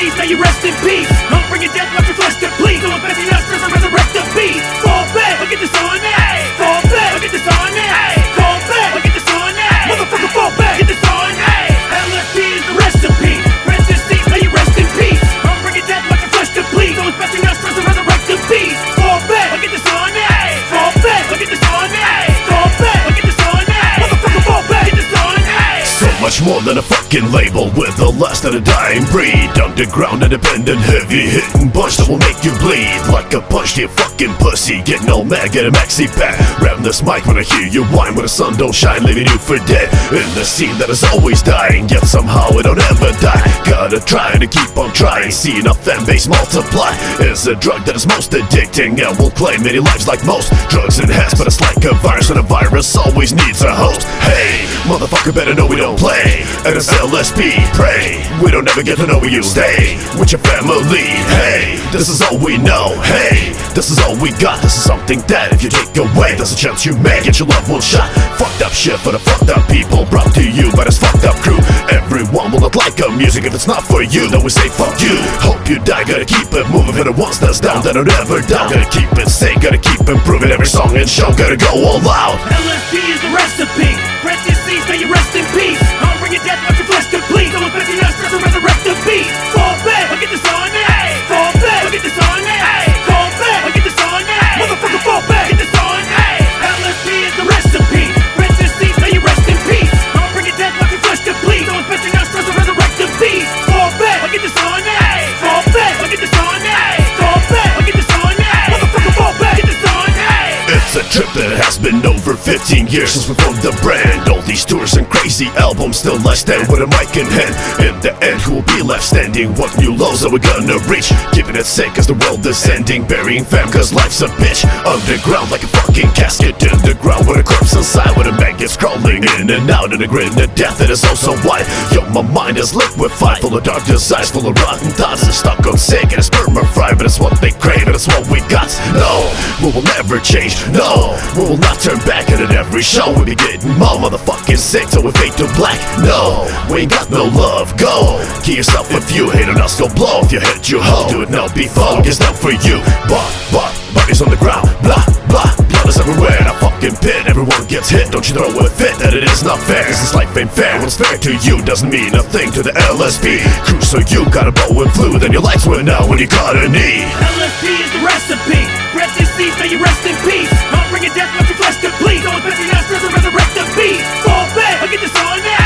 disease, may you rest in peace. I'm bringing death, watch your flesh deplete. So it's messy nostrils and resurrect the beast. Fall back, look at this on that. Fall back, look at this on that. Fall back, look at this on that. Motherfucker, fall back, get this on that. LSP is the recipe. Rest disease, may you rest in peace. I'm bringing death, watch your flesh deplete. So it's messy nostrils and resurrect the beast. Fall back, look at this on that. Fall back, look at this on that. Fall back, look at this on that. Motherfucker, fall back, get this on that. So much more than a fucking label, with the last of a dying breed. Underground, independent, heavy hitting bunch that will make you bleed like a punch to your fucking pussy. Getting all mad, get a maxi pad. Ram this mic when I hear you whine, when the sun don't shine, leaving you for dead. In the scene that is always dying, yet somehow it don't ever die. Gotta try to keep on trying. Seeing a fan base multiply is a drug that is most addicting and will claim many lives like most drugs and has. But it's like a virus, and a virus always needs a host. Hey, motherfucker, better know we don't play. And it's LSP, pray we don't ever get to know where you stay with your family. Hey, this is all we know. Hey, this is all we got. This is something that if you take away, there's a chance you may get your loved one shot. Fucked up shit for the fucked up people, brought to you by this fucked up crew. Everyone will not like our music if it's not for you. Then we say fuck you. Hope you die, gotta keep it moving. For the ones that's down, that don't ever down. Gotta keep it safe, gotta keep improving every song and show. Gotta go all out. LSP is the recipe. Rest disease, may you rest in peace. I'm bringing death, watch your flesh deplete. So it's messy nostrils and resurrect the beast. Fall back, look at this on that. Fall back, look at this on that. Fall back, look at this on that. Motherfucker, fall back, get this on that. LSP is the recipe. Rest disease, may you rest in peace. I'm bringing death, watch your flesh deplete. So it's messy nostrils and resurrect the beast. Fall back, look at this on that. Fall back, look at this on that. Fall back, look at this on that. Motherfucker, fall back, get this on that. It's a trip that has been over 15 years since we formed the brand. All these tours and crazy albums, still I stand with a mic in hand. In the end, who will be left standing? What new lows are we gonna reach? Keeping it safe cause the world is ending. Burying fam cause life's a bitch. Underground like a fucking casket in the ground, with a corpse inside, with a man gets crawling in and out. And a grin of death that is also white. Yo, my mind is liquefied, full of dark desires, full of rotten thoughts. It's stuck on sick and it's sperma fried, but it's what they crave and it's what we got. No, we will never change. No, we will not turn back. And at every show we be getting more motherfucking sick till we fade to black. No, we ain't got no love. Go, kill yourself if you hate on us. Go blow if you hit you hoe. Do it now before it gets down for you. Bodies on the ground. Blah, blah, blood is everywhere in a fucking pit. Everyone gets hit, don't you throw a fit that it is not fair. Cause this life ain't fair. What's fair to you doesn't mean a thing to the LSP crew. So you got a bow and flu, then your lights went out when you caught a knee. LSP is the recipe. Rest disease, may you rest in peace. I'm bringing death, watch your flesh deplete. So it's messy nostrils and resurrect the beast. Fall back, look at this on that.